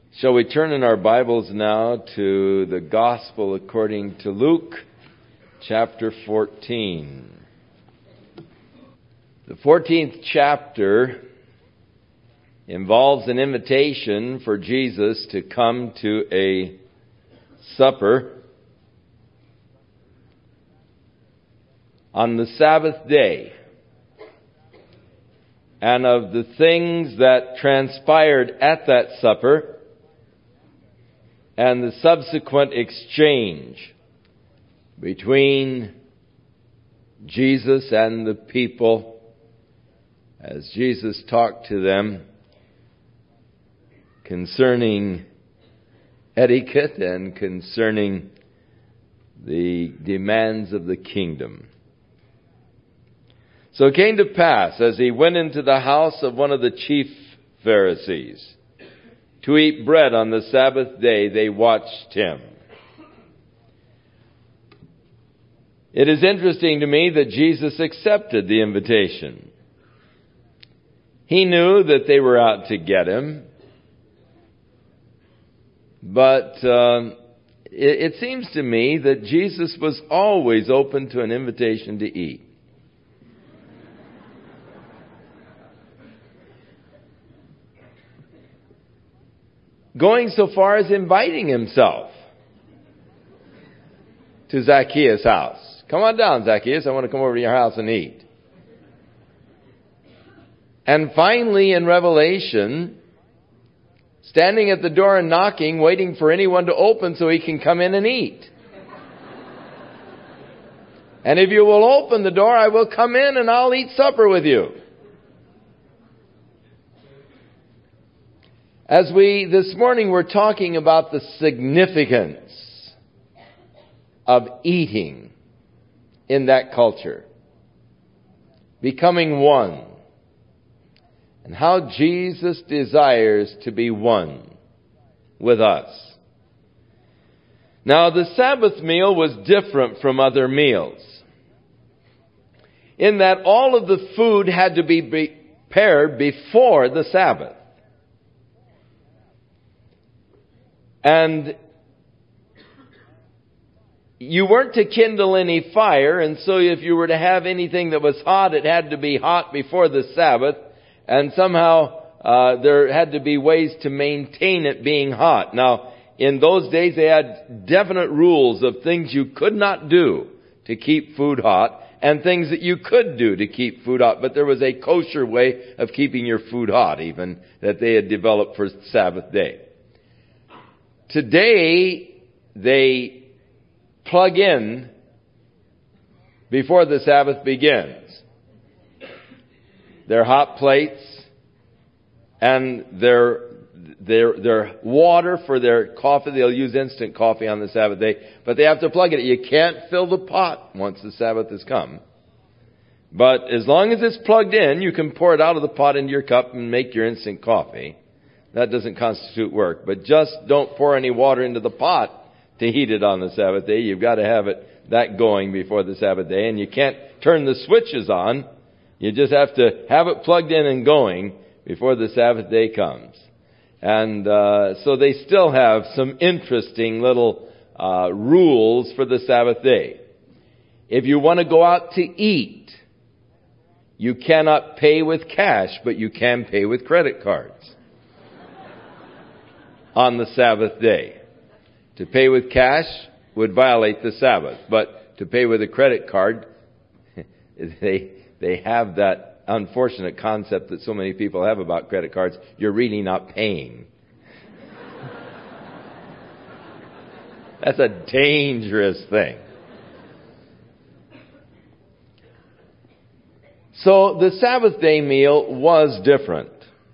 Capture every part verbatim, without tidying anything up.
Shall we turn in our Bibles now to the Gospel according to Luke, chapter fourteen. The fourteenth chapter involves an invitation for Jesus to come to a supper on the Sabbath day. And of the things that transpired at that supper, and the subsequent exchange between Jesus and the people as Jesus talked to them concerning etiquette and concerning the demands of the kingdom. So it came to pass, as he went into the house of one of the chief Pharisees, to eat bread on the Sabbath day, they watched him. It is interesting to me that Jesus accepted the invitation. He knew that they were out to get him. But uh, it, it seems to me that Jesus was always open to an invitation to eat. Going so far as inviting himself to Zacchaeus' house. Come on down, Zacchaeus. I want to come over to your house and eat. And finally, in Revelation, standing at the door and knocking, waiting for anyone to open so he can come in and eat. And if you will open the door, I will come in and I'll eat supper with you. As we, this morning, we're talking about the significance of eating in that culture. Becoming one. And how Jesus desires to be one with us. Now, the Sabbath meal was different from other meals, in that all of the food had to be prepared before the Sabbath. And you weren't to kindle any fire, and so if you were to have anything that was hot, it had to be hot before the Sabbath, and somehow uh, there had to be ways to maintain it being hot. Now, in those days, they had definite rules of things you could not do to keep food hot, and things that you could do to keep food hot. But there was a kosher way of keeping your food hot, even, that they had developed for Sabbath day. Today, they plug in before the Sabbath begins. Their hot plates and their, their, their water for their coffee. They'll use instant coffee on the Sabbath day, but they have to plug it. You can't fill the pot once the Sabbath has come. But as long as it's plugged in, you can pour it out of the pot into your cup and make your instant coffee. That doesn't constitute work. But just don't pour any water into the pot to heat it on the Sabbath day. You've got to have it that going before the Sabbath day. And you can't turn the switches on. You just have to have it plugged in and going before the Sabbath day comes. And uh, so they still have some interesting little uh, rules for the Sabbath day. If you want to go out to eat, you cannot pay with cash, but you can pay with credit cards on the Sabbath day. To pay with cash would violate the Sabbath, but to pay with a credit card, they they have that unfortunate concept that so many people have about credit cards. You're really not paying. That's a dangerous thing. So the Sabbath day meal was different.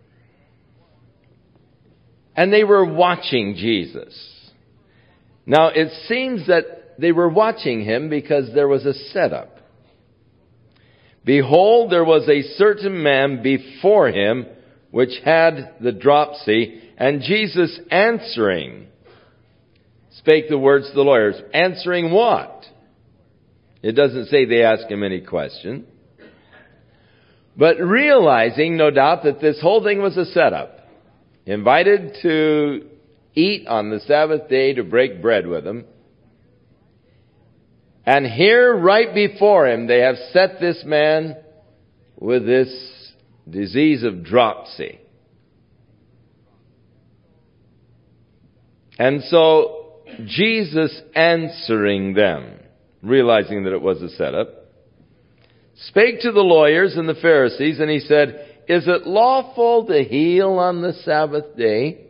And they were watching Jesus. Now, it seems that they were watching him because there was a setup. Behold, there was a certain man before him which had the dropsy, and Jesus answering spake the words to the lawyers. Answering what? It doesn't say they asked him any question. But realizing, no doubt, that this whole thing was a setup. Invited to eat on the Sabbath day to break bread with him. And here, right before him, they have set this man with this disease of dropsy. And so, Jesus answering them, realizing that it was a setup, spake to the lawyers and the Pharisees, and he said, is it lawful to heal on the Sabbath day?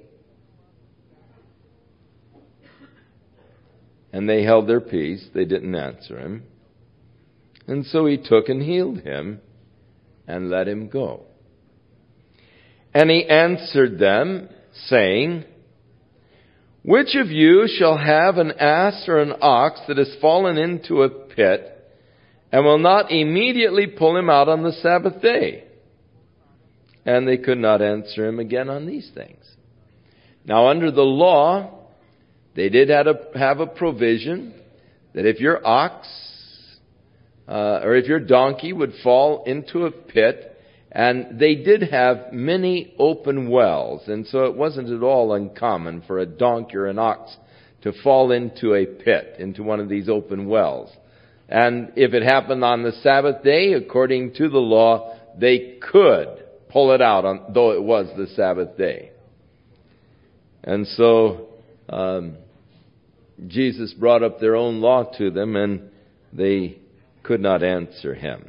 And they held their peace. They didn't answer him. And so he took and healed him and let him go. And he answered them, saying, which of you shall have an ass or an ox that has fallen into a pit, and will not immediately pull him out on the Sabbath day? And they could not answer him again on these things. Now under the law, they did have a, have a provision that if your ox uh, or if your donkey would fall into a pit, and they did have many open wells, and so it wasn't at all uncommon for a donkey or an ox to fall into a pit, into one of these open wells. And if it happened on the Sabbath day, according to the law, they could pull it out, on, though it was the Sabbath day. And so um, Jesus brought up their own law to them, and they could not answer him.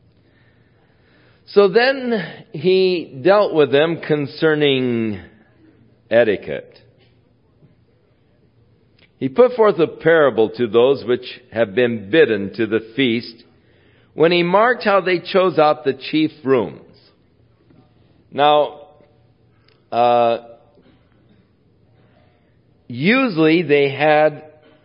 So then he dealt with them concerning etiquette. He put forth a parable to those which have been bidden to the feast, when he marked how they chose out the chief rooms. Now, uh, usually they had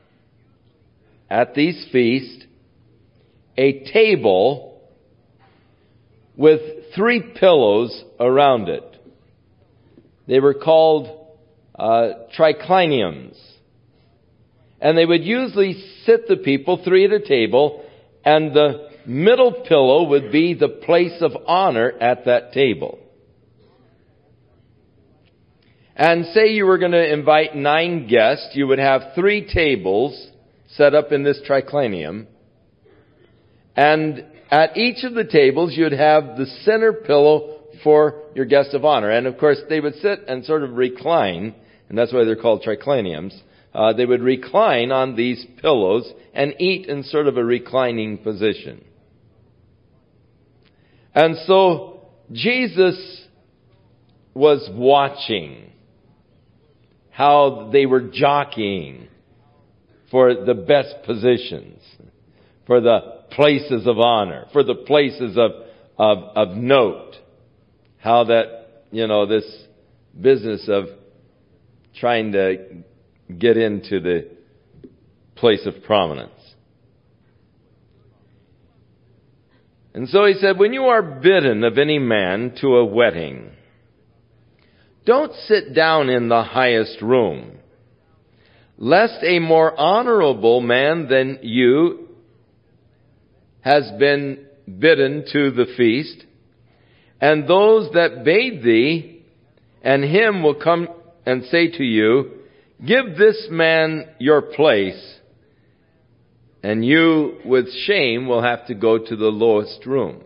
at these feasts a table with three pillows around it. They were called uh, tricliniums. And they would usually sit the people three at a table, and the middle pillow would be the place of honor at that table. And say you were going to invite nine guests, you would have three tables set up in this triclinium. And at each of the tables, you'd have the center pillow for your guest of honor. And of course, they would sit and sort of recline, and that's why they're called tricliniums. Uh, they would recline on these pillows and eat in sort of a reclining position. And so, Jesus was watching how they were jockeying for the best positions, for the places of honor, for the places of, of, of note. How that, you know, this business of trying to get into the place of prominence. And so he said, when you are bidden of any man to a wedding, don't sit down in the highest room, lest a more honorable man than you has been bidden to the feast, and those that bade thee and him will come and say to you, give this man your place, and you with shame will have to go to the lowest room.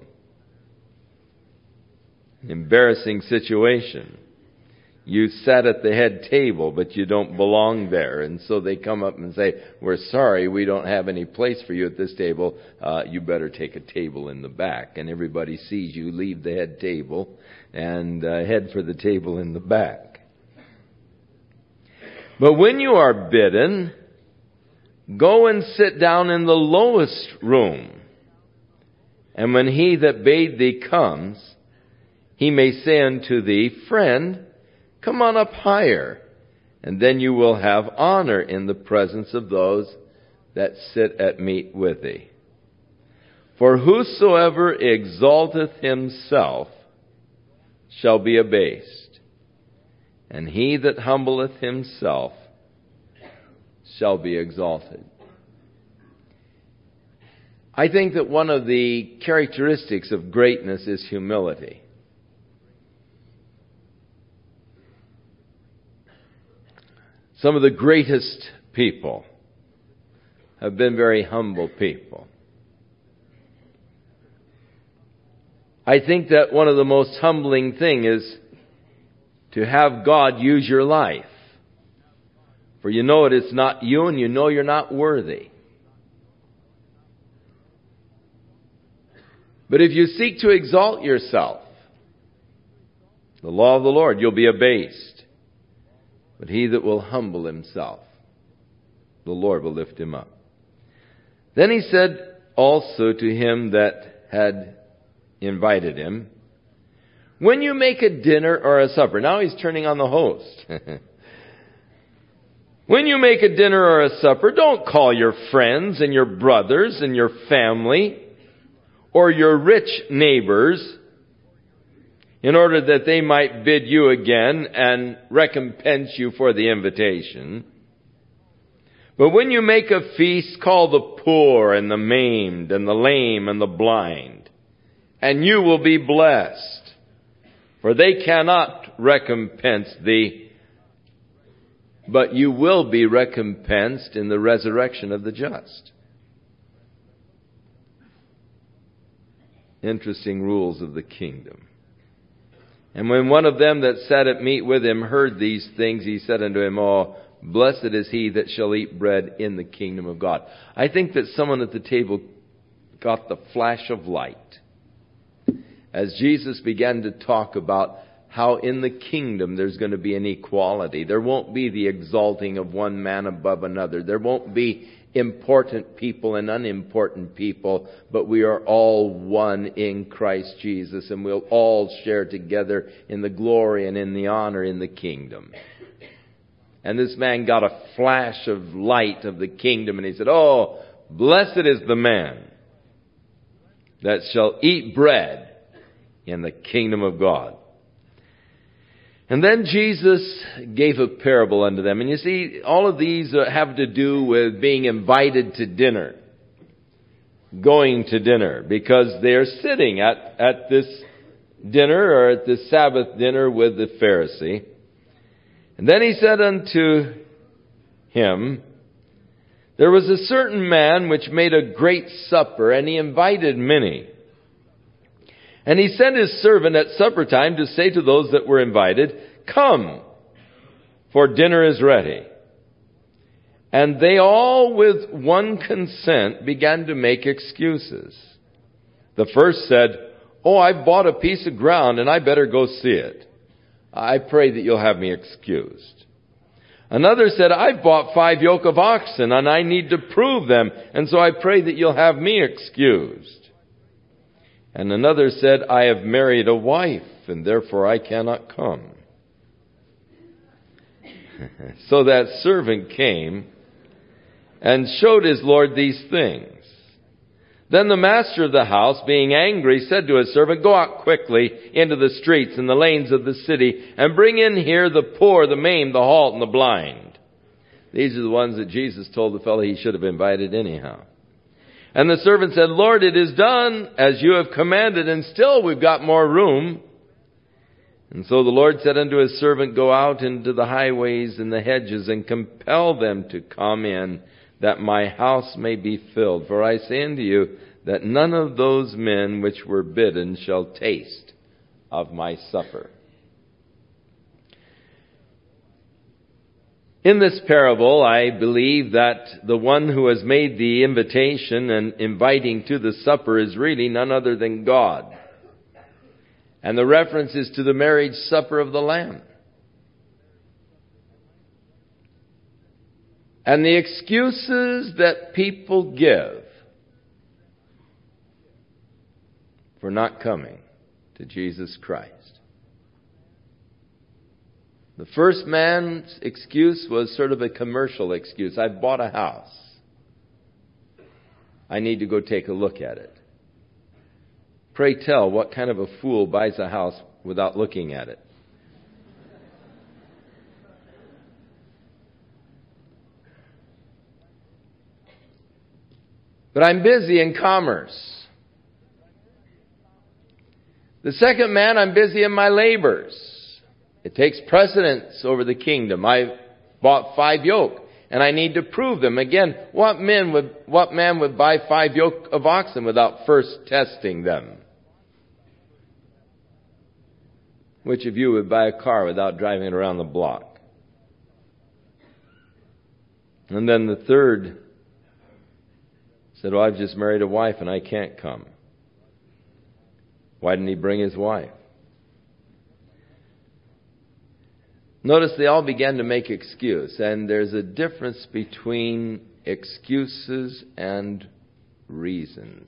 Embarrassing situation. You sat at the head table, but you don't belong there. And so they come up and say, we're sorry, we don't have any place for you at this table. Uh, you better take a table in the back. And everybody sees you leave the head table and uh, head for the table in the back. But when you are bidden, go and sit down in the lowest room. And when he that bade thee comes, he may say unto thee, friend, come on up higher, and then you will have honor in the presence of those that sit at meat with thee. For whosoever exalteth himself shall be abased, and he that humbleth himself shall be exalted. I think that one of the characteristics of greatness is humility. Some of the greatest people have been very humble people. I think that one of the most humbling thing is to have God use your life. For you know it is not you, and you know you're not worthy. But if you seek to exalt yourself, the law of the Lord, you'll be abased. But he that will humble himself, the Lord will lift him up. Then he said also to him that had invited him, when you make a dinner or a supper, now he's turning on the host. When you make a dinner or a supper, don't call your friends and your brothers and your family or your rich neighbors, in order that they might bid you again and recompense you for the invitation. But when you make a feast, call the poor and the maimed and the lame and the blind, and you will be blessed, for they cannot recompense thee, but you will be recompensed in the resurrection of the just. Interesting rules of the kingdom. And when one of them that sat at meat with him heard these things, he said unto him, Oh, blessed is he that shall eat bread in the kingdom of God. I think that someone at the table got the flash of light as Jesus began to talk about how in the kingdom there's going to be an equality. There won't be the exalting of one man above another. There won't be important people and unimportant people, but we are all one in Christ Jesus, and we'll all share together in the glory and in the honor in the kingdom. And this man got a flash of light of the kingdom, and he said, Oh, blessed is the man that shall eat bread in the kingdom of God. And then Jesus gave a parable unto them. And you see, all of these have to do with being invited to dinner. Going to dinner. Because they're sitting at, at this dinner, or at this Sabbath dinner with the Pharisee. And then he said unto him, There was a certain man which made a great supper, and he invited many. And he sent his servant at supper time to say to those that were invited, Come, for dinner is ready. And they all with one consent began to make excuses. The first said, Oh, I bought a piece of ground and I better go see it. I pray that you'll have me excused. Another said, I've bought five yoke of oxen and I need to prove them, and so I pray that you'll have me excused. And another said, I have married a wife, and therefore I cannot come. So that servant came and showed his Lord these things. Then the master of the house, being angry, said to his servant, Go out quickly into the streets and the lanes of the city, and bring in here the poor, the maimed, the halt, and the blind. These are the ones that Jesus told the fellow he should have invited anyhow. And the servant said, Lord, it is done as you have commanded, and still we've got more room. And so the Lord said unto his servant, Go out into the highways and the hedges, and compel them to come in, that my house may be filled. For I say unto you, that none of those men which were bidden shall taste of my supper. In this parable, I believe that the one who has made the invitation and inviting to the supper is really none other than God. And the reference is to the marriage supper of the Lamb. And the excuses that people give for not coming to Jesus Christ. The first man's excuse was sort of a commercial excuse. I've bought a house. I need to go take a look at it. Pray tell, what kind of a fool buys a house without looking at it? But I'm busy in commerce. The second man, I'm busy in my labors. It takes precedence over the kingdom. I bought five yoke, and I need to prove them. Again, what man would, what man would buy five yoke of oxen without first testing them? Which of you would buy a car without driving it around the block? And then the third said, well, I've just married a wife and I can't come. Why didn't he bring his wife? Notice they all began to make excuse, and there's a difference between excuses and reasons.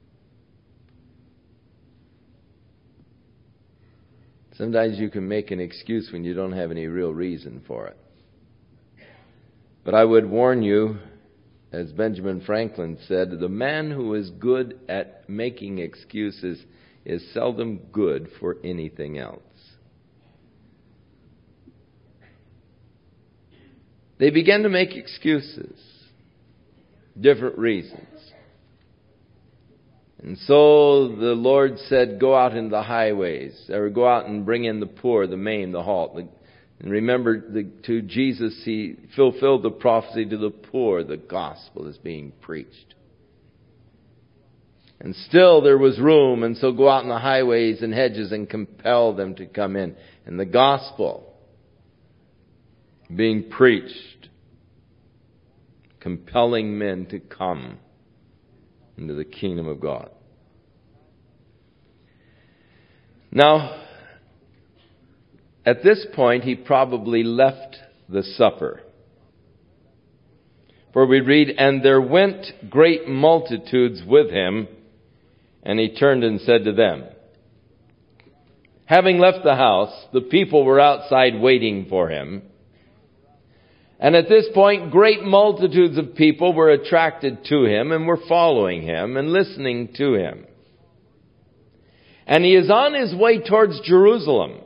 Sometimes you can make an excuse when you don't have any real reason for it. But I would warn you, as Benjamin Franklin said, the man who is good at making excuses is seldom good for anything else. They began to make excuses, different reasons. And so the Lord said, go out into the highways, or go out and bring in the poor, the maimed, the halt. And remember, the, to Jesus, he fulfilled the prophecy to the poor. The gospel is being preached. And still there was room, and so go out in the highways and hedges and compel them to come in. And the gospel being preached, compelling men to come into the kingdom of God. Now, at this point, he probably left the supper. For we read, and there went great multitudes with him, and he turned and said to them, having left the house, the people were outside waiting for him. And at this point, great multitudes of people were attracted to him and were following him and listening to him. And he is on his way towards Jerusalem.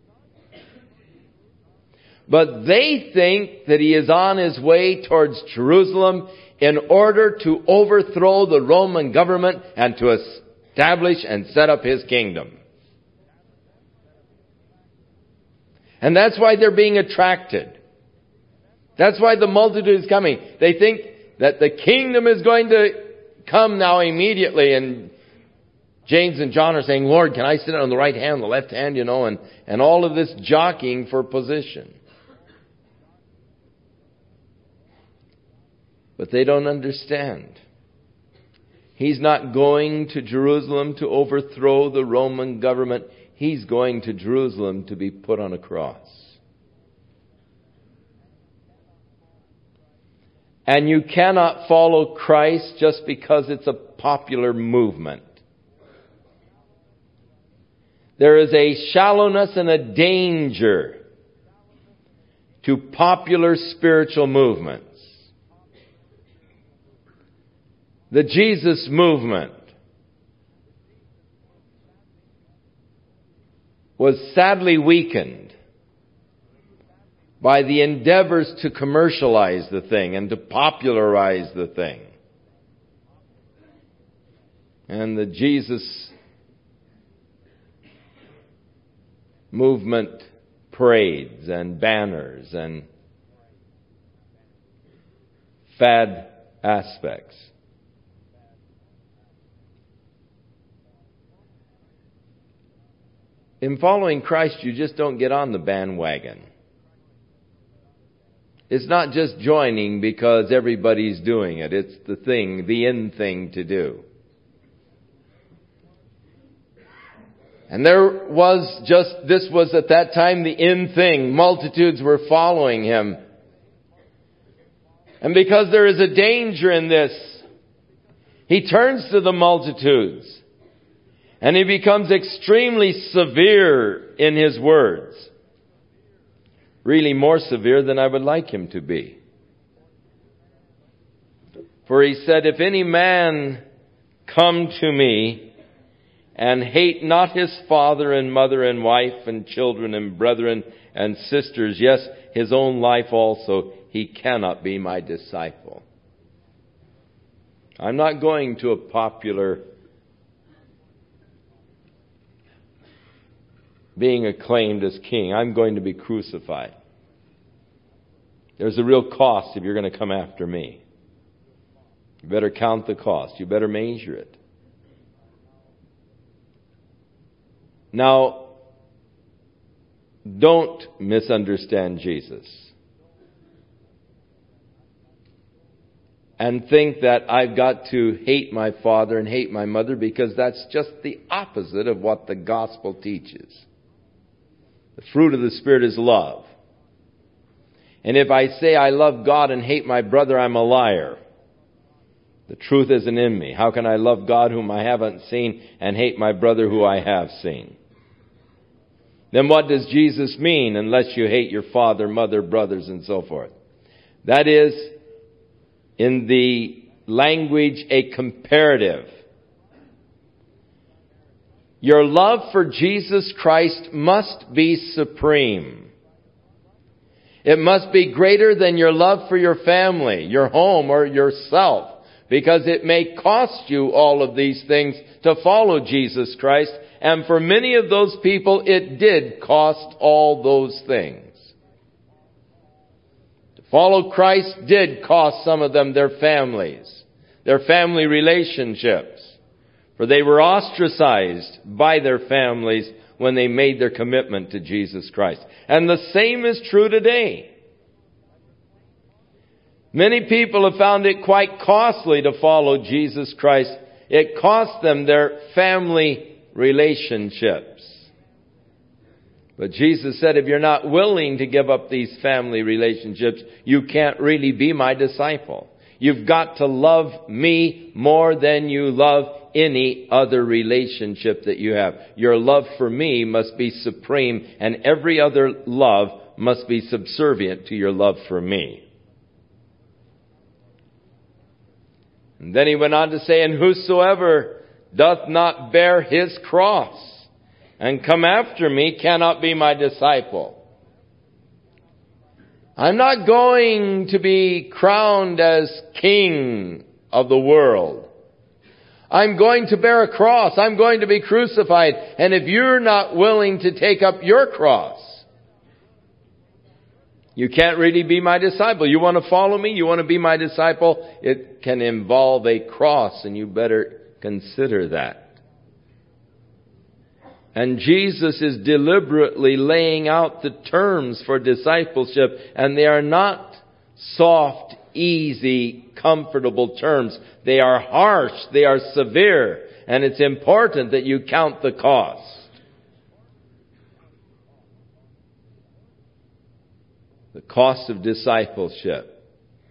But they think that he is on his way towards Jerusalem in order to overthrow the Roman government and to establish and set up his kingdom. And that's why they're being attracted. That's why the multitude is coming. They think that the kingdom is going to come now immediately. And James and John are saying, Lord, can I sit on the right hand, the left hand, you know, and, and all of this jockeying for position. But they don't understand. He's not going to Jerusalem to overthrow the Roman government. He's going to Jerusalem to be put on a cross. And you cannot follow Christ just because it's a popular movement. There is a shallowness and a danger to popular spiritual movements. The Jesus movement was sadly weakened by the endeavors to commercialize the thing and to popularize the thing. And the Jesus movement parades and banners and fad aspects. In following Christ, you just don't get on the bandwagon. It's not just joining because everybody's doing it. It's the thing, the in thing to do. And there was just, this was at that time the in thing. Multitudes were following him. And because there is a danger in this, he turns to the multitudes. And he becomes extremely severe in his words. Really more severe than I would like him to be. For he said, if any man come to me and hate not his father and mother and wife and children and brethren and sisters, yes, his own life also, he cannot be my disciple. I'm not going to a popular being acclaimed as king. I'm going to be crucified. there's a real cost if you're going to come after me. You better count the cost. You better measure it. Now, don't misunderstand Jesus and think that I've got to hate my father and hate my mother, because that's just the opposite of what the gospel teaches. The fruit of the Spirit is love. And if I say I love God and hate my brother, I'm a liar. The truth isn't in me. How can I love God whom I haven't seen and hate my brother who I have seen? Then what does Jesus mean unless you hate your father, mother, brothers, and so forth? That is, in the language, a comparative. Your love for Jesus Christ must be supreme. It must be greater than your love for your family, your home, or yourself, because it may cost you all of these things to follow Jesus Christ. And for many of those people, it did cost all those things. To follow Christ did cost some of them their families, their family relationships. For they were ostracized by their families when they made their commitment to Jesus Christ. And the same is true today. Many people have found it quite costly to follow Jesus Christ. It cost them their family relationships. But Jesus said, if you're not willing to give up these family relationships, you can't really be my disciple. You've got to love me more than you love any other relationship that you have. Your love for me must be supreme, and every other love must be subservient to your love for me. And then he went on to say, and whosoever doth not bear his cross and come after me cannot be my disciple. I'm not going to be crowned as king of the world. I'm going to bear a cross. I'm going to be crucified. And if you're not willing to take up your cross, you can't really be my disciple. You want to follow me? You want to be my disciple? It can involve a cross, and you better consider that. And Jesus is deliberately laying out the terms for discipleship, and they are not soft, easy, comfortable terms. They are harsh, they are severe, and it's important that you count the cost. The cost of discipleship.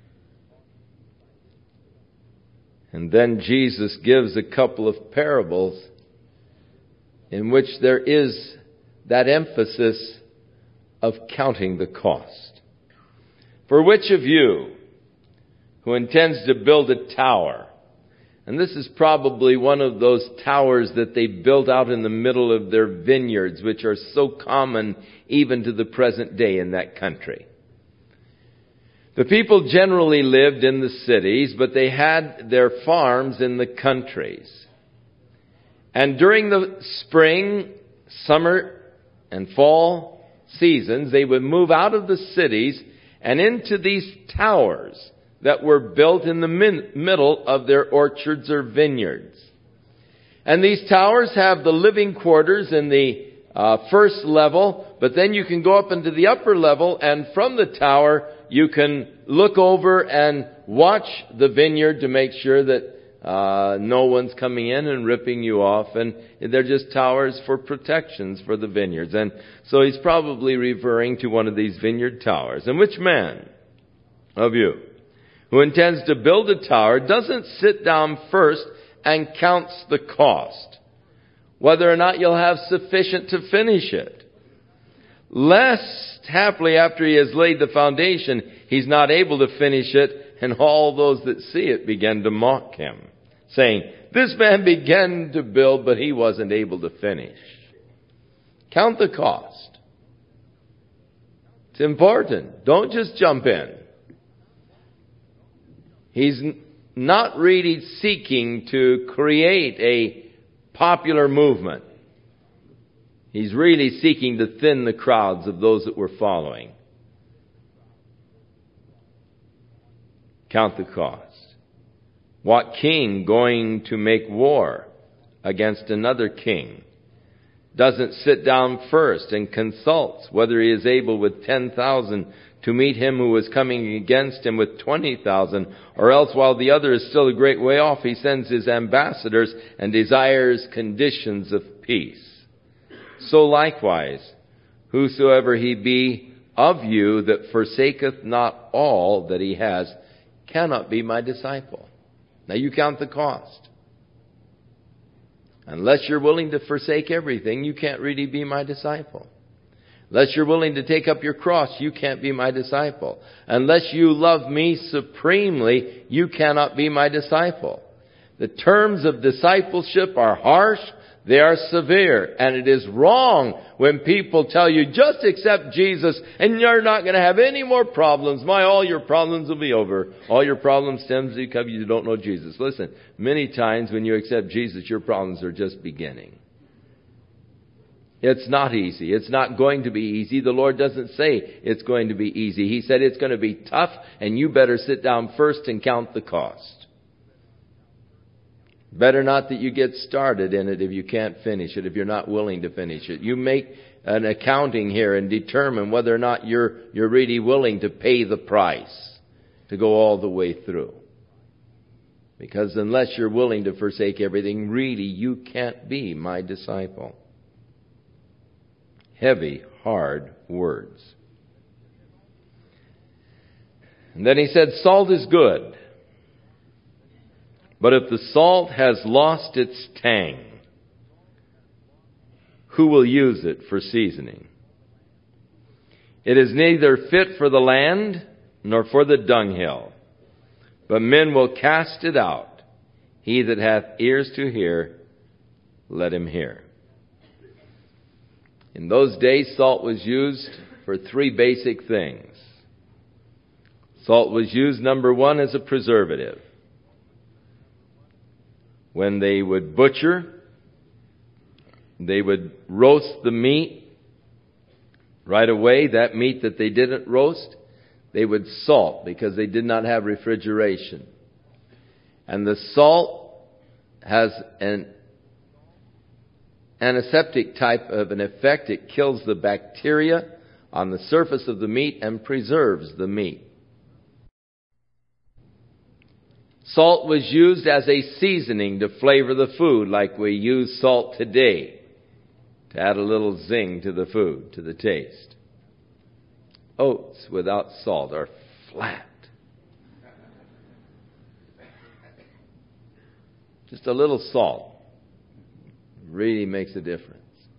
And then Jesus gives a couple of parables in which there is that emphasis of counting the cost. For which of you who intends to build a tower, and this is probably one of those towers that they built out in the middle of their vineyards, which are so common even to the present day in that country. The people generally lived in the cities, but they had their farms in the countries. And during the spring, summer, and fall seasons, they would move out of the cities and into these towers that were built in the min- middle of their orchards or vineyards. And these towers have the living quarters in the uh, first level, but then you can go up into the upper level, and from the tower you can look over and watch the vineyard to make sure that uh, no one's coming in and ripping you off. And they're just towers for protections for the vineyards. And so he's probably referring to one of these vineyard towers. And which man of you who intends to build a tower doesn't sit down first and counts the cost, whether or not you'll have sufficient to finish it? Lest, haply, after he has laid the foundation, he's not able to finish it, and all those that see it begin to mock him, saying, this man began to build, but he wasn't able to finish. Count the cost. It's important. Don't just jump in. He's not really seeking to create a popular movement. He's really seeking to thin the crowds of those that were following. count the cost? What king going to make war against another king doesn't sit down first and consults whether he is able with ten thousand to meet him who is coming against him with twenty thousand, or else while the other is still a great way off, he sends his ambassadors and desires conditions of peace. So likewise, whosoever he be of you that forsaketh not all that he has cannot be my disciple. Now you count the cost. Unless you're willing to forsake everything, you can't really be my disciple. Unless you're willing to take up your cross, you can't be my disciple. Unless you love me supremely, you cannot be my disciple. The terms of discipleship are harsh, they are severe, and it is wrong when people tell you, just accept Jesus and you're not going to have any more problems. My, all your problems will be over. All your problems stems because you don't know Jesus. Listen, many times when you accept Jesus, your problems are just beginning. It's not easy. It's not going to be easy. The Lord doesn't say it's going to be easy. He said it's going to be tough, and you better sit down first and count the cost. Better not that you get started in it if you can't finish it, if you're not willing to finish it. You make an accounting here and determine whether or not you're, you're really willing to pay the price to go all the way through. Because unless you're willing to forsake everything, really you can't be my disciple. Heavy, hard words. And then he said, salt is good. But if the salt has lost its tang, who will use it for seasoning? It is neither fit for the land nor for the dunghill, but men will cast it out. He that hath ears to hear, let him hear. In those days, salt was used for three basic things. Salt was used, number one, as a preservative. When they would butcher, they would roast the meat right away. That meat that they didn't roast, they would salt because they did not have refrigeration. And the salt has an antiseptic type of an effect. It kills the bacteria on the surface of the meat and preserves the meat. Salt was used as a seasoning to flavor the food, like we use salt today to add a little zing to the food, to the taste. Oats without salt are flat. Just a little salt really makes a difference.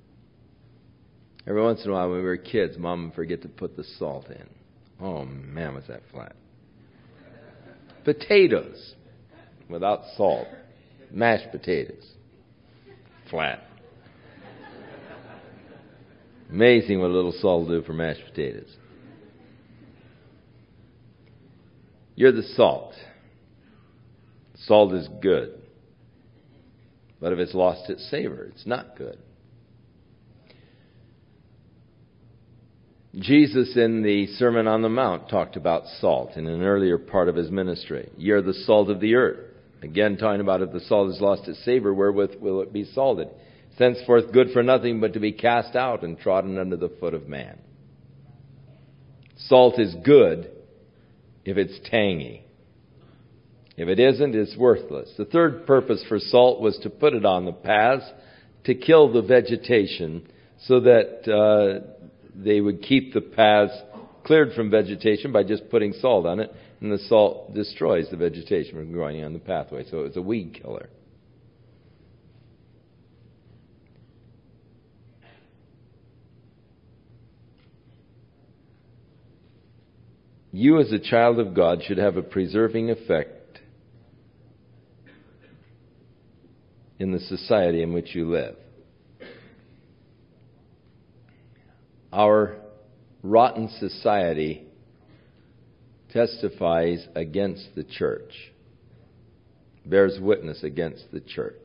Every once in a while when we were kids, Mom would forget to put the salt in. Oh man, was that flat. Potatoes without salt. Mashed potatoes. Flat. Amazing what a little salt will do for mashed potatoes. You're the salt. Salt is good. But if it's lost its savor, it's not good. Jesus in the Sermon on the Mount talked about salt in an earlier part of his ministry. Ye are the salt of the earth. Again, talking about if the salt has lost its savor, wherewith will it be salted? Thenceforth good for nothing but to be cast out and trodden under the foot of man. Salt is good if it's tangy. If it isn't, it's worthless. The third purpose for salt was to put it on the paths to kill the vegetation so that uh, they would keep the paths cleared from vegetation by just putting salt on it. And the salt destroys the vegetation from growing on the pathway. So it's a weed killer. You as a child of God should have a preserving effect in the society in which you live. Our rotten society testifies against the church, bears witness against the church.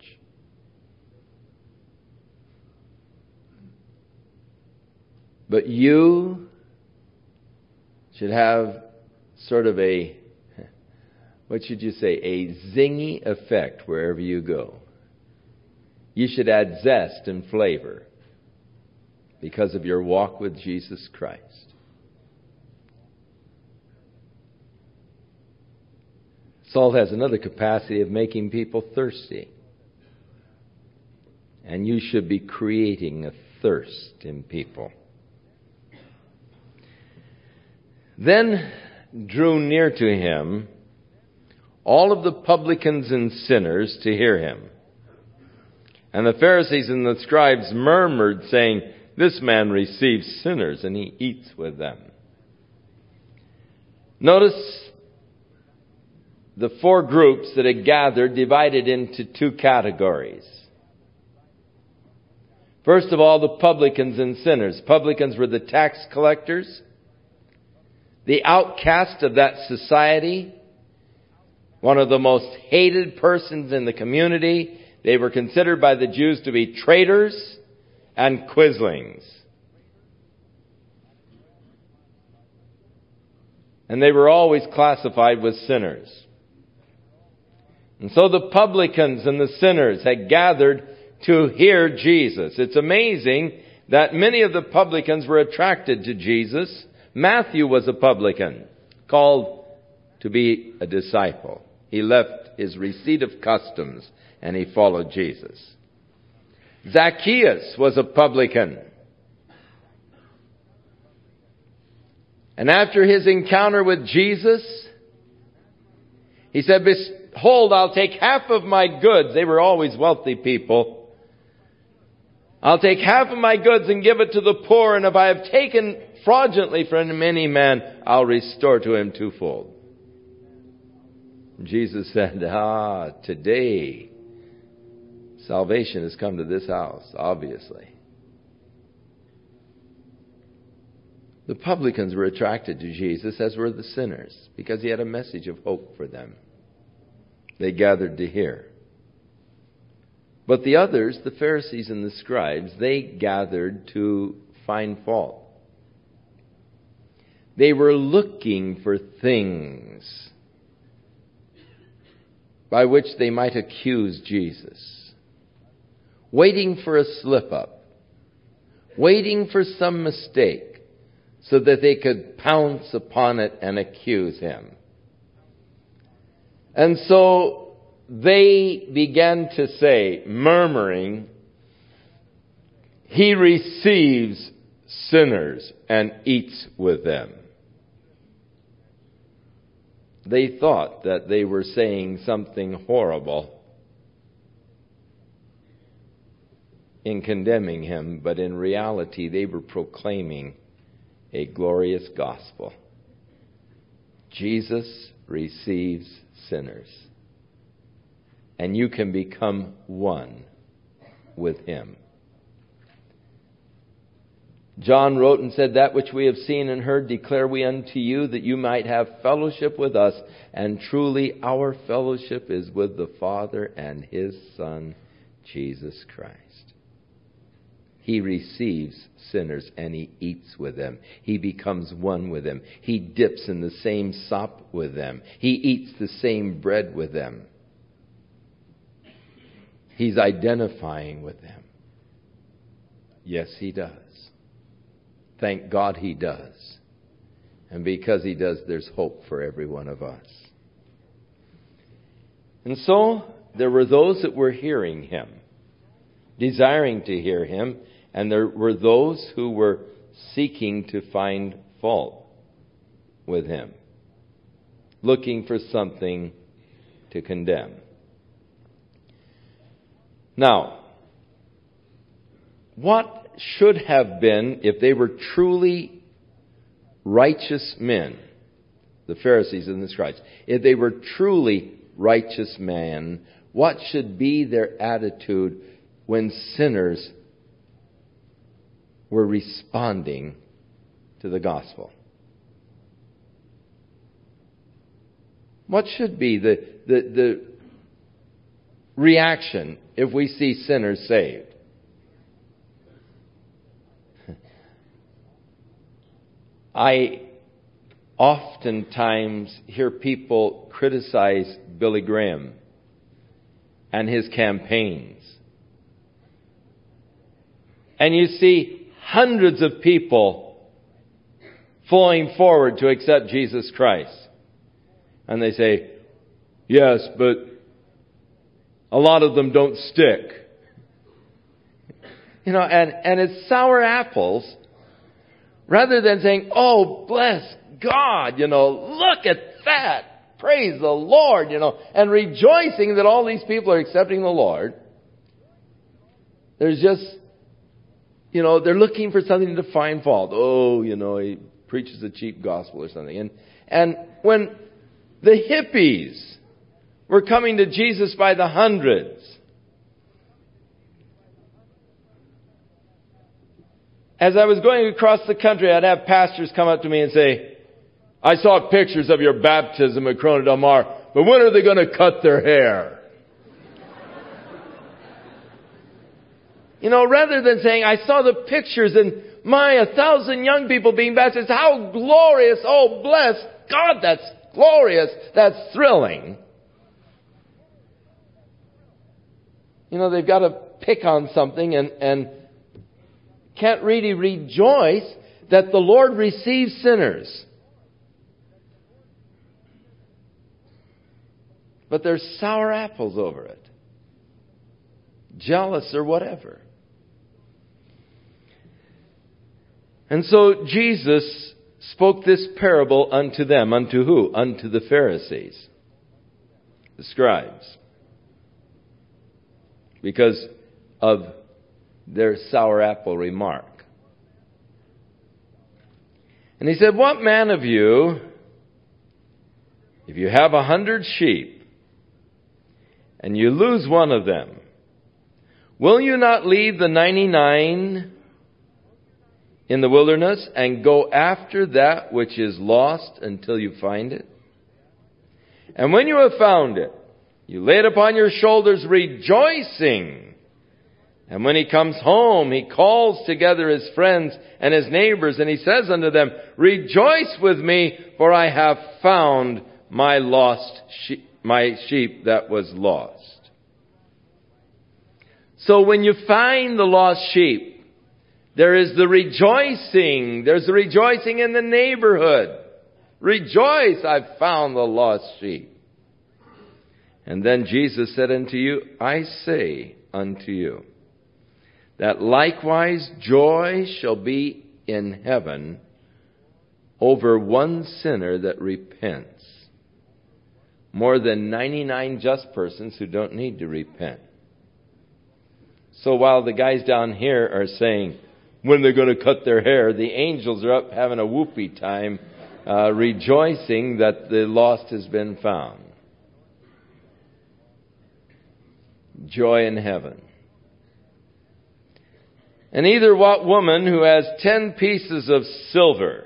But you should have sort of a what should you say, a zingy effect wherever you go. You should add zest and flavor because of your walk with Jesus Christ. Salt has another capacity of making people thirsty. And you should be creating a thirst in people. Then drew near to him all of the publicans and sinners to hear him. And the Pharisees and the scribes murmured, saying, "This man receives sinners, and he eats with them." Notice the four groups that had gathered divided into two categories. First of all, the publicans and sinners. Publicans were the tax collectors, the outcast of that society, one of the most hated persons in the community. They were considered by the Jews to be traitors and quislings. And they were always classified with sinners. And so the publicans and the sinners had gathered to hear Jesus. It's amazing that many of the publicans were attracted to Jesus. Matthew was a publican, called to be a disciple. He left his receipt of customs and he followed Jesus. Zacchaeus was a publican. And after his encounter with Jesus, he said, "Behold, I'll take half of my goods." They were always wealthy people. "I'll take half of my goods and give it to the poor, and if I have taken fraudulently from any man, I'll restore to him twofold." Jesus said, "Ah, today salvation has come to this house, obviously." The publicans were attracted to Jesus, as were the sinners, because he had a message of hope for them. They gathered to hear. But the others, the Pharisees and the scribes, they gathered to find fault. They were looking for things by which they might accuse Jesus, waiting for a slip-up, waiting for some mistake, so that they could pounce upon it and accuse him. And so they began to say, murmuring, "He receives sinners and eats with them." They thought that they were saying something horrible in condemning him, but in reality they were proclaiming a glorious gospel. Jesus receives sinners, and you can become one with him. John wrote and said, "That which we have seen and heard declare we unto you, that you might have fellowship with us. And truly our fellowship is with the Father and his Son, Jesus Christ." He receives sinners and he eats with them. He becomes one with them. He dips in the same sop with them. He eats the same bread with them. He's identifying with them. Yes, he does. Thank God he does. And because he does, there's hope for every one of us. And so there were those that were hearing him, desiring to hear him, and there were those who were seeking to find fault with him, looking for something to condemn. Now, what should have been, if they were truly righteous men, the Pharisees and the scribes, if they were truly righteous men, what should be their attitude when sinners were responding to the gospel? What should be the, the, the reaction if we see sinners saved? I oftentimes hear people criticize Billy Graham and his campaigns. And you see hundreds of people flowing forward to accept Jesus Christ. And they say, yes, but a lot of them don't stick. You know, and, and it's sour apples. Rather than saying, oh, bless God, you know, look at that. Praise the Lord, you know, and rejoicing that all these people are accepting the Lord. There's just, you know, they're looking for something to find fault. Oh, you know, he preaches a cheap gospel or something. And, and when the hippies were coming to Jesus by the hundreds, as I was going across the country, I'd have pastors come up to me and say, I saw pictures of your baptism at Corona Del Mar, but when are they going to cut their hair? You know, rather than saying, I saw the pictures and my, a thousand young people being baptized, how glorious, oh bless God, that's glorious, that's thrilling. You know, they've got to pick on something and, and can't really rejoice that the Lord receives sinners. But there's sour apples over it. Jealous or whatever. And so Jesus spoke this parable unto them. Unto who? Unto the Pharisees. The scribes. Because of their sour apple remark. And he said, what man of you, if you have a hundred sheep, and you lose one of them, will you not leave the ninety-nine in the wilderness and go after that which is lost until you find it? And when you have found it, you lay it upon your shoulders rejoicing. And when he comes home, he calls together his friends and his neighbors, and he says unto them, rejoice with me, for I have found my lost sheep, my sheep that was lost. So when you find the lost sheep, there is the rejoicing. There's the rejoicing in the neighborhood. Rejoice, I've found the lost sheep. And then Jesus said unto you, I say unto you, that likewise joy shall be in heaven over one sinner that repents, more than ninety-nine just persons who don't need to repent. So while the guys down here are saying, when they're going to cut their hair, the angels are up having a whoopee time, uh, rejoicing that the lost has been found. Joy in heaven. And either what woman who has ten pieces of silver,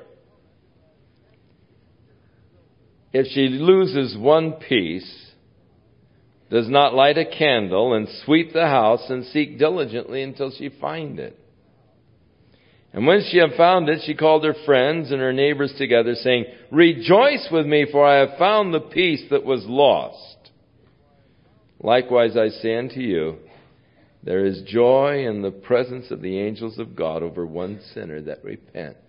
if she loses one piece, does not light a candle and sweep the house and seek diligently until she find it. And when she had found it, she called her friends and her neighbors together, saying, rejoice with me, for I have found the piece that was lost. Likewise I say unto you, there is joy in the presence of the angels of God over one sinner that repents.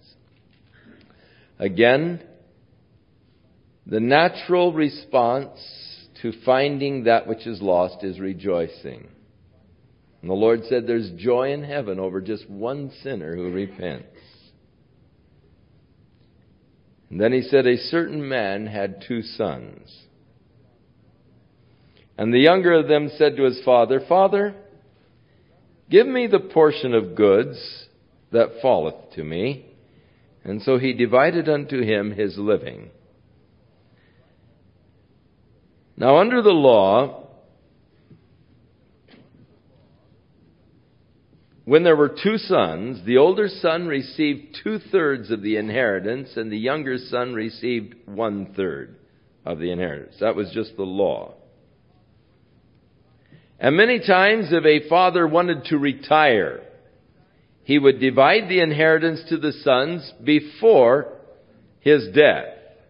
Again, the natural response to finding that which is lost is rejoicing. And the Lord said there's joy in heaven over just one sinner who repents. And then he said a certain man had two sons. And the younger of them said to his father, Father, give me the portion of goods that falleth to me. And so he divided unto him his living. Now under the law, when there were two sons, the older son received two-thirds of the inheritance, and the younger son received one-third of the inheritance. That was just the law. And many times if a father wanted to retire, he would divide the inheritance to the sons before his death.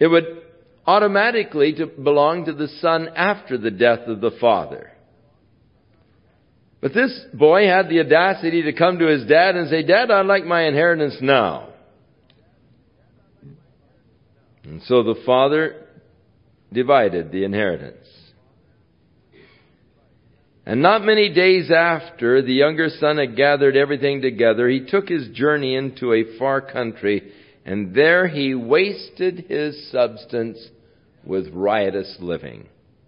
it would automatically to belong to the son after the death of the father. But this boy had the audacity to come to his dad and say, "Dad, I'd like my inheritance now." And so the father divided the inheritance. And not many days after the younger son had gathered everything together, he took his journey into a far country, and there he wasted his substance with riotous living.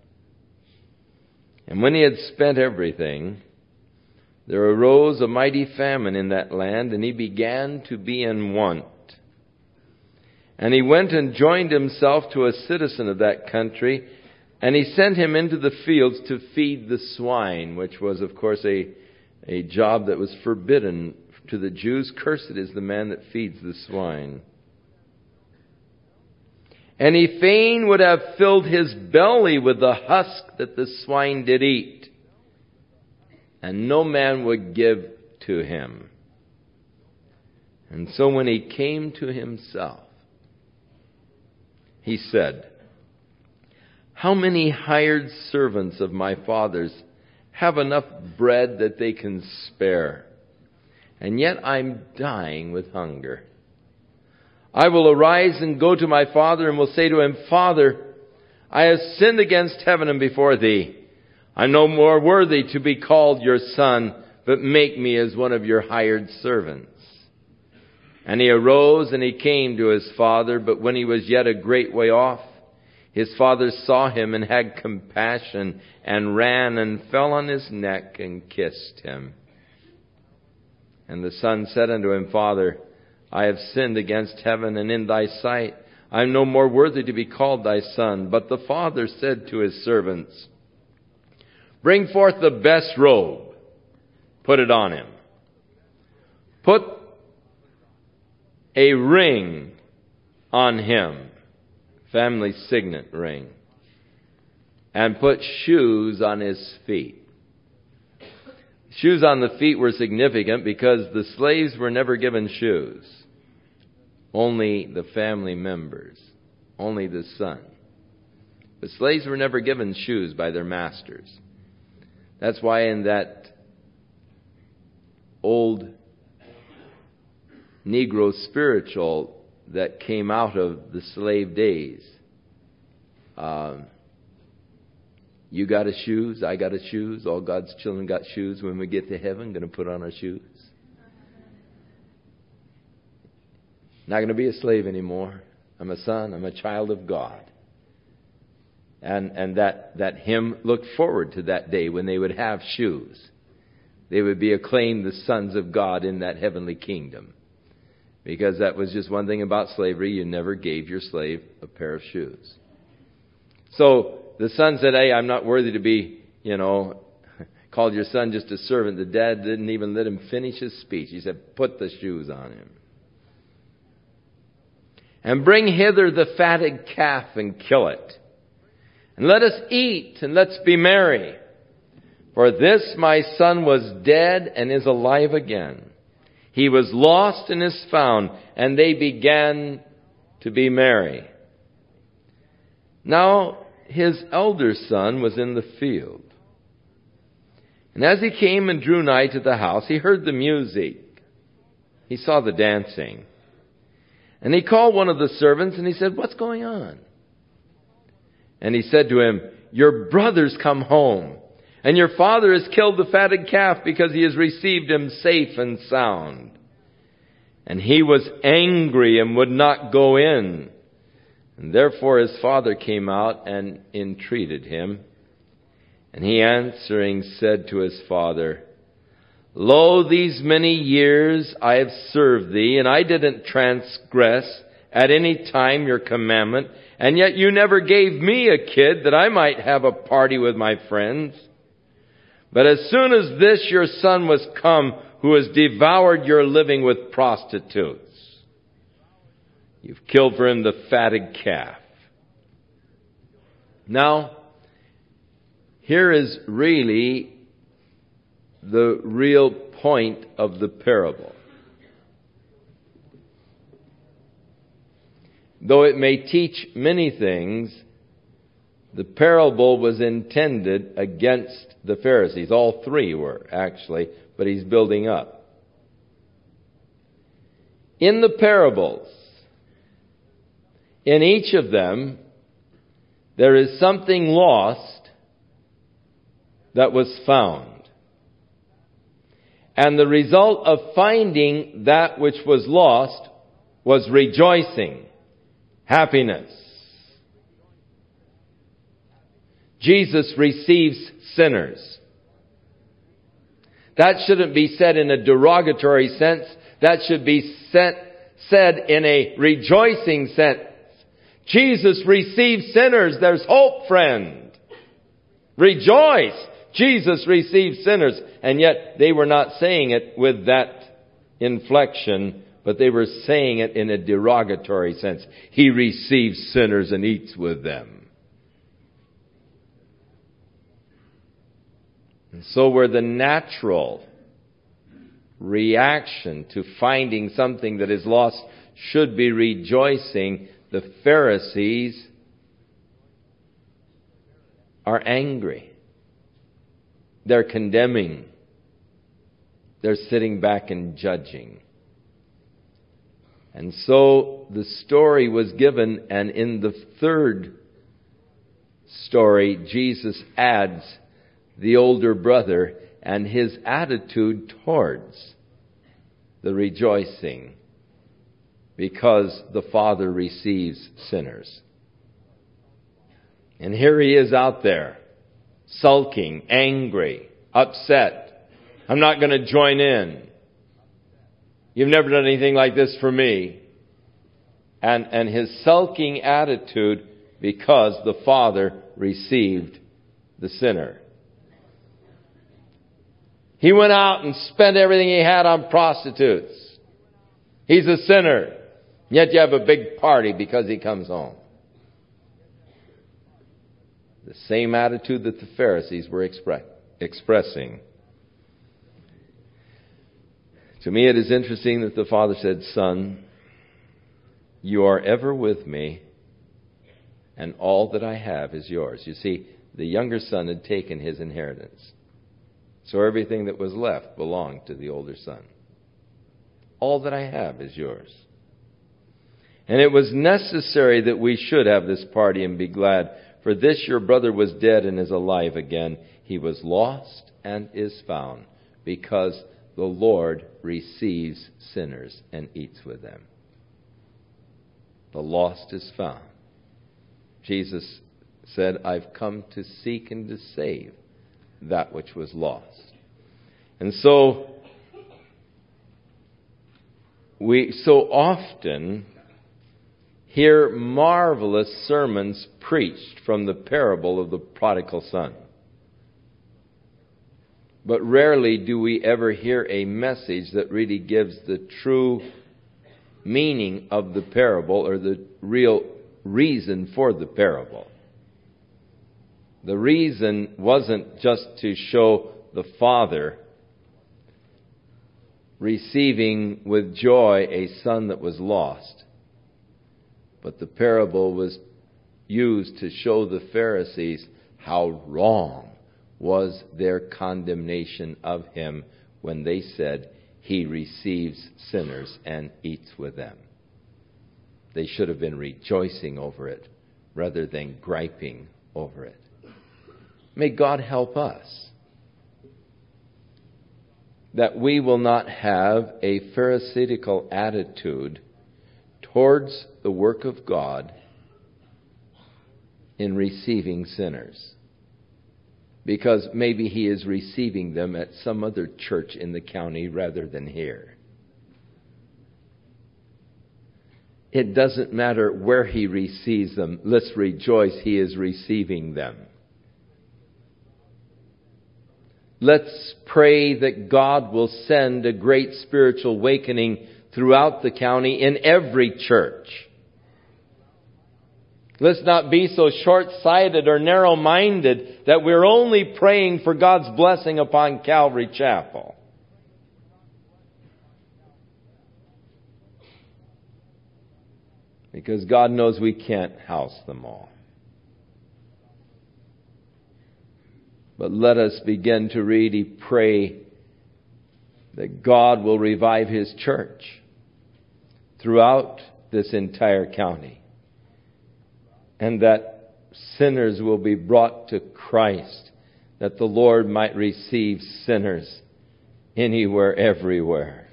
And when he had spent everything, there arose a mighty famine in that land, and he began to be in want. And he went and joined himself to a citizen of that country, and he sent him into the fields to feed the swine, which was, of course, a, a job that was forbidden to the Jews. Cursed is the man that feeds the swine. And he fain would have filled his belly with the husk that the swine did eat, and no man would give to him. And so when he came to himself, he said, "How many hired servants of my father's have enough bread that they can spare? And yet I'm dying with hunger. I will arise and go to my father and will say to him, 'Father, I have sinned against heaven and before thee. I'm no more worthy to be called your son, but make me as one of your hired servants.' And he arose and he came to his father, but when he was yet a great way off, his father saw him and had compassion and ran and fell on his neck and kissed him. And the son said unto him, 'Father, I have sinned against heaven and in thy sight. I am no more worthy to be called thy son.' But the father said to his servants, 'Bring forth the best robe, put it on him. Put a ring on him,'" family signet ring, "and put shoes on his feet." Shoes on the feet were significant because the slaves were never given shoes. Only the family members, only the son. The slaves were never given shoes by their masters. That's why in that old Negro spiritual that came out of the slave days, um, you got a shoes, I got a shoes, all God's children got shoes. When we get to heaven, going to put on our shoes. Not going to be a slave anymore. I'm a son, I'm a child of God. And and that, that hymn looked forward to that day when they would have shoes. They would be acclaimed the sons of God in that heavenly kingdom. Because that was just one thing about slavery. You never gave your slave a pair of shoes. So the son said, "Hey, I'm not worthy to be, you know, called your son, just a servant." The dad didn't even let him finish his speech. He said, "Put the shoes on him. And bring hither the fatted calf and kill it. And let us eat and let's be merry. For this my son was dead and is alive again. He was lost and is found." And they began to be merry. Now his elder son was in the field. And as he came and drew nigh to the house, he heard the music. He saw the dancing. And he called one of the servants and he said, "What's going on?" And he said to him, "Your brother's come home, and your father has killed the fatted calf because he has received him safe and sound." And he was angry and would not go in. And therefore his father came out and entreated him. And he answering said to his father, "Lo, these many years I have served thee, and I didn't transgress at any time your commandment, and yet you never gave me a kid that I might have a party with my friends. But as soon as this your son was come, who has devoured your living with prostitutes, you've killed for him the fatted calf." Now, here is really the real point of the parable. though it may teach many things, the parable was intended against the Pharisees. All three were, actually, but he's building up. In the parables, in each of them, there is something lost that was found. And the result of finding that which was lost was rejoicing, happiness. Jesus receives sinners. That shouldn't be said in a derogatory sense. That should be said, said in a rejoicing sense. Jesus receives sinners. There's hope, friend. Rejoice. Jesus receives sinners. And yet they were not saying it with that inflection, but they were saying it in a derogatory sense. He receives sinners and eats with them. And so where the natural reaction to finding something that is lost should be rejoicing, the Pharisees are angry. They're condemning. They're sitting back and judging. And so the story was given, and in the third story, Jesus adds the older brother and his attitude towards the rejoicing, because the Father receives sinners. And here he is out there, sulking, angry, upset. I'm not going to join in. You've never done anything like this for me. And, and his sulking attitude because the Father received the sinner. He went out and spent everything he had on prostitutes. He's a sinner. Yet you have a big party because he comes home. The same attitude that the Pharisees were expre- expressing. To me, it is interesting that the Father said, "Son, you are ever with me, and all that I have is yours." You see, the younger son had taken his inheritance. So everything that was left belonged to the older son. All that I have is yours. And it was necessary that we should have this party and be glad. For this your brother was dead and is alive again. He was lost and is found, because the Lord receives sinners and eats with them. The lost is found. Jesus said, "I've come to seek and to save that which was lost." And so, we so often hear marvelous sermons preached from the parable of the prodigal son. But rarely do we ever hear a message that really gives the true meaning of the parable, or the real reason for the parable. The reason wasn't just to show the father receiving with joy a son that was lost, but the parable was used to show the Pharisees how wrong was their condemnation of him when they said, "He receives sinners and eats with them." They should have been rejoicing over it rather than griping over it. May God help us that we will not have a pharisaical attitude towards the work of God in receiving sinners, because maybe he is receiving them at some other church in the county rather than here. It doesn't matter where he receives them. Let's rejoice he is receiving them. Let's pray that God will send a great spiritual awakening throughout the county in every church. Let's not be so short-sighted or narrow-minded that we're only praying for God's blessing upon Calvary Chapel. Because God knows we can't house them all. But let us begin to really pray that God will revive His church throughout this entire county. And that sinners will be brought to Christ, that the Lord might receive sinners anywhere, everywhere.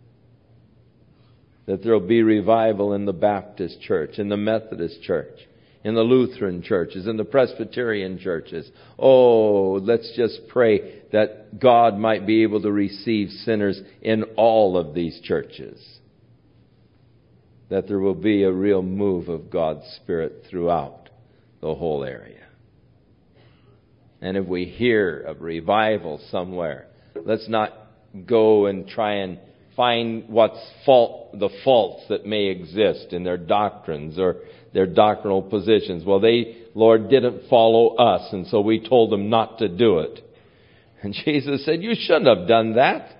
That there will be revival in the Baptist church, in the Methodist church, in the Lutheran churches, in the Presbyterian churches. Oh, let's just pray that God might be able to receive sinners in all of these churches. That there will be a real move of God's Spirit throughout the whole area. And if we hear of revival somewhere, let's not go and try and find what's fault, the faults that may exist in their doctrines or their doctrinal positions. Well, they, Lord, didn't follow us, and so we told them not to do it. And Jesus said, you shouldn't have done that.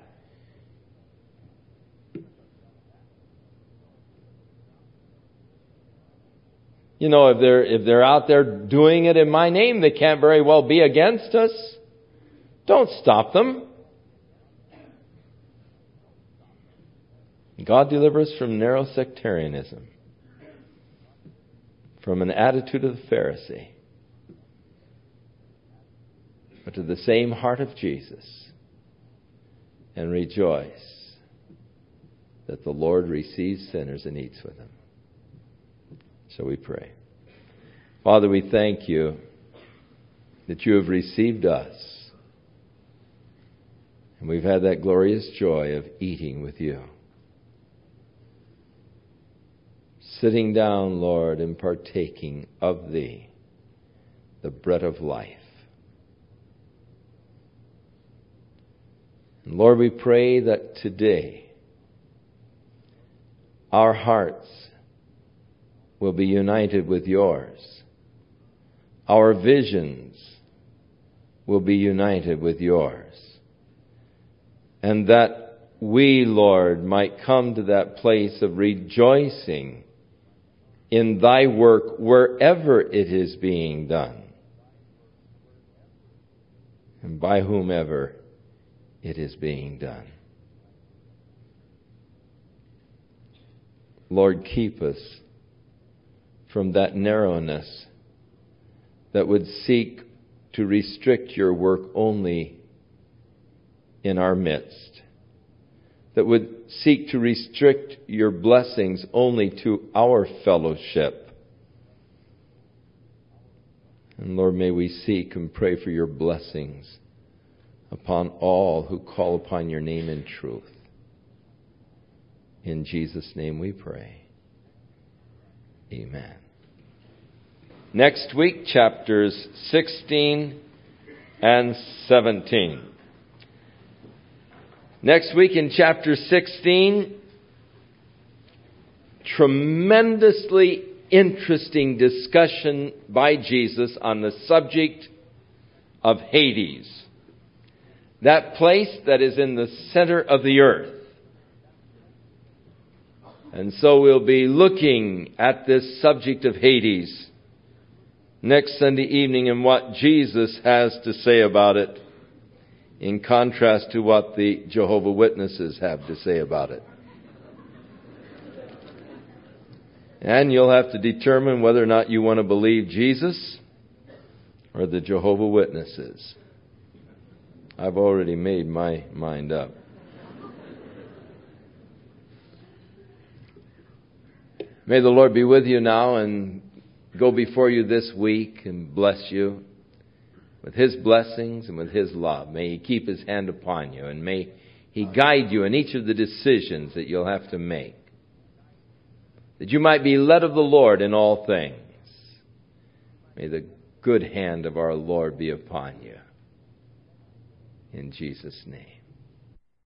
You know, if they're, if they're out there doing it in my name, they can't very well be against us. Don't stop them. God deliver us from narrow sectarianism, from an attitude of the Pharisee, but to the same heart of Jesus, and rejoice that the Lord receives sinners and eats with them. So we pray. Father, we thank you that you have received us, and we've had that glorious joy of eating with you. Sitting down, Lord, and partaking of Thee, the bread of life. And Lord, we pray that today our hearts will be united with yours. Our visions will be united with yours. And that we, Lord, might come to that place of rejoicing in Thy work wherever it is being done, and by whomever it is being done. Lord, keep us from that narrowness that would seek to restrict your work only in our midst, that would seek to restrict your blessings only to our fellowship. And Lord, may we seek and pray for your blessings upon all who call upon your name in truth. In Jesus' name we pray. Amen. Next week, chapters sixteen and seventeen. Next week in chapter sixteen, tremendously interesting discussion by Jesus on the subject of Hades. That place that is in the center of the earth. And so we'll be looking at this subject of Hades next Sunday evening and what Jesus has to say about it, in contrast to what the Jehovah's Witnesses have to say about it. And you'll have to determine whether or not you want to believe Jesus or the Jehovah's Witnesses. I've already made my mind up. May the Lord be with you now and go before you this week and bless you with His blessings and with His love. May He keep His hand upon you, and may He guide you in each of the decisions that you'll have to make, that you might be led of the Lord in all things. May the good hand of our Lord be upon you. In Jesus' name.